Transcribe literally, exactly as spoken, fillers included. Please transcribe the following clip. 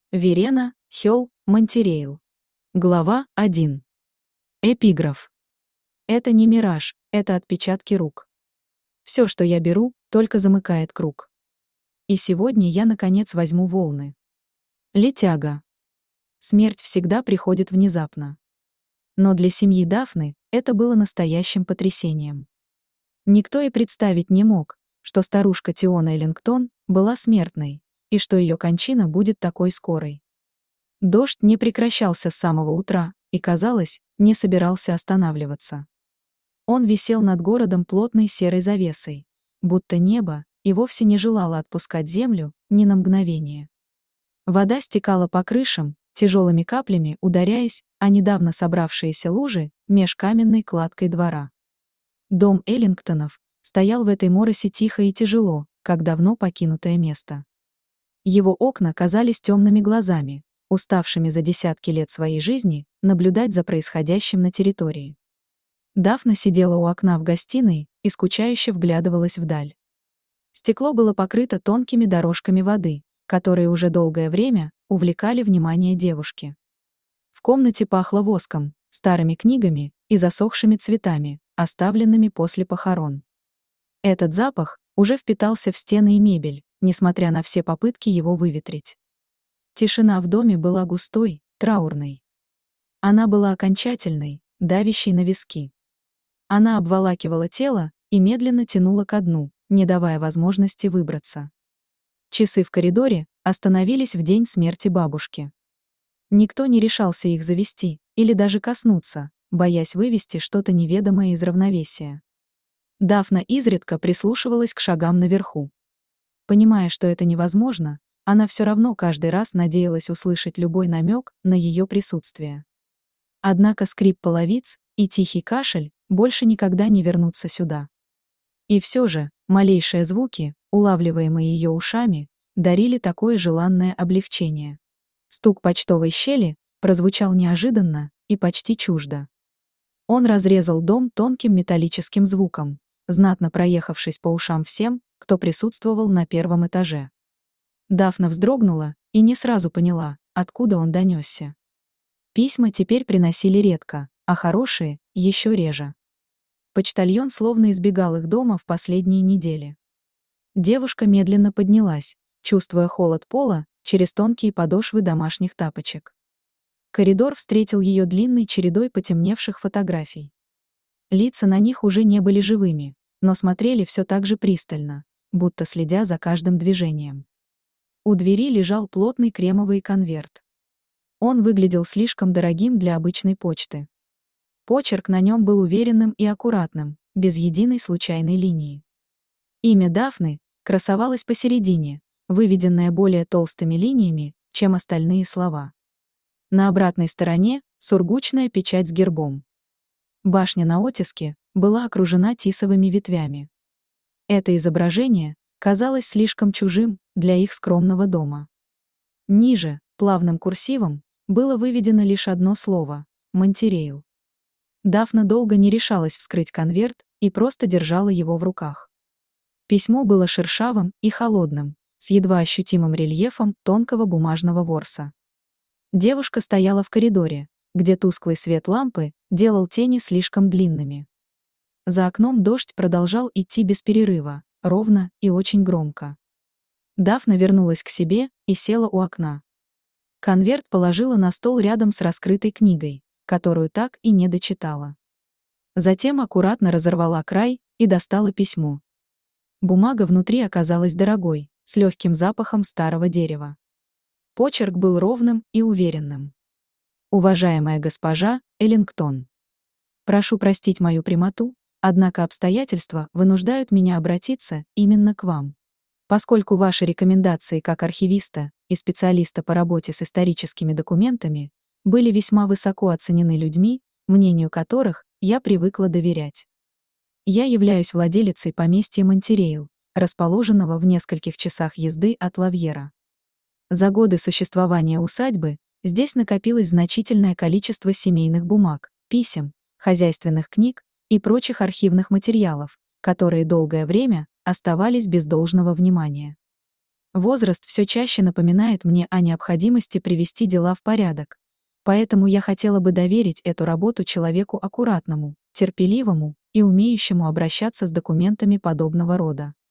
Верена, Хёл, Монтерейл. Глава один. Эпиграф. Это не мираж, это отпечатки рук. Все, что я беру, только замыкает круг. И сегодня я, наконец, возьму волны. Летяга. Смерть всегда приходит внезапно. Но для семьи Дафны это было настоящим потрясением. Никто и представить не мог, что старушка Тиона Эллингтон была смертной, и что ее кончина будет такой скорой. Дождь не прекращался с самого утра и, казалось, не собирался останавливаться. Он висел над городом плотной серой завесой, будто небо и вовсе не желало отпускать землю ни на мгновение. Вода стекала по крышам, тяжелыми каплями ударяясь о недавно собравшиеся лужи меж каменной кладкой двора. Дом Эллингтонов стоял в этой моросе тихо и тяжело, как давно покинутое место. Его окна казались темными глазами, уставшими за десятки лет своей жизни наблюдать за происходящим на территории. Дафна сидела у окна в гостиной и скучающе вглядывалась вдаль. Стекло было покрыто тонкими дорожками воды, которые уже долгое время увлекали внимание девушки. В комнате пахло воском, старыми книгами и засохшими цветами, оставленными после похорон. Этот запах уже впитался в стены и мебель, несмотря на все попытки его выветрить. Тишина в доме была густой, траурной. Она была окончательной, давящей на виски. Она обволакивала тело и медленно тянула ко дну, не давая возможности выбраться. Часы в коридоре остановились в день смерти бабушки. Никто не решался их завести или даже коснуться, боясь вывести что-то неведомое из равновесия. Дафна изредка прислушивалась к шагам наверху. Понимая, что это невозможно, она все равно каждый раз надеялась услышать любой намек на ее присутствие. Однако скрип половиц и тихий кашель больше никогда не вернутся сюда. И все же, малейшие звуки, улавливаемые ее ушами, дарили такое желанное облегчение. Стук почтовой щели прозвучал неожиданно и почти чуждо. Он разрезал дом тонким металлическим звуком, знатно проехавшись по ушам всем, кто присутствовал на первом этаже. Дафна вздрогнула и не сразу поняла, откуда он донесся. Письма теперь приносили редко, а хорошие — еще реже. Почтальон словно избегал их дома в последние недели. Девушка медленно поднялась, чувствуя холод пола через тонкие подошвы домашних тапочек. Коридор встретил ее длинной чередой потемневших фотографий. Лица на них уже не были живыми, но смотрели все так же пристально, будто следя за каждым движением. У двери лежал плотный кремовый конверт. Он выглядел слишком дорогим для обычной почты. Почерк на нем был уверенным и аккуратным, без единой случайной линии. Имя Дафны красовалось посередине, выведенное более толстыми линиями, чем остальные слова. На обратной стороне — сургучная печать с гербом. Башня на оттиске была окружена тисовыми ветвями. Это изображение казалось слишком чужим для их скромного дома. Ниже, плавным курсивом, было выведено лишь одно слово — Монтерейл. Дафна долго не решалась вскрыть конверт и просто держала его в руках. Письмо было шершавым и холодным, с едва ощутимым рельефом тонкого бумажного ворса. Девушка стояла в коридоре, где тусклый свет лампы делал тени слишком длинными. За окном дождь продолжал идти без перерыва, ровно и очень громко. Дафна вернулась к себе и села у окна. Конверт положила на стол рядом с раскрытой книгой, которую так и не дочитала. Затем аккуратно разорвала край и достала письмо. Бумага внутри оказалась дорогой, с легким запахом старого дерева. Почерк был ровным и уверенным. «Уважаемая госпожа Эллингтон, прошу простить мою прямоту, однако обстоятельства вынуждают меня обратиться именно к вам. Поскольку ваши рекомендации как архивиста и специалиста по работе с историческими документами были весьма высоко оценены людьми, мнению которых я привыкла доверять. Я являюсь владелицей поместья Монтерейл, расположенного в нескольких часах езды от Лавьера. За годы существования усадьбы здесь накопилось значительное количество семейных бумаг, писем, хозяйственных книг и прочих архивных материалов, которые долгое время оставались без должного внимания. Возраст все чаще напоминает мне о необходимости привести дела в порядок. Поэтому я хотела бы доверить эту работу человеку аккуратному, терпеливому и умеющему обращаться с документами подобного рода.